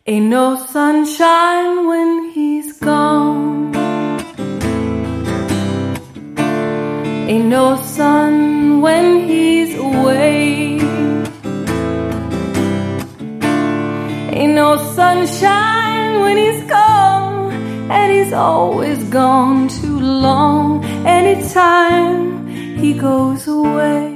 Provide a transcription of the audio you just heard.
Ain't no sunshine when he's gone. Ain't no sun when he's away. Ain't no sunshine when he's gone, and he's always gone too long. Anytime he goes away.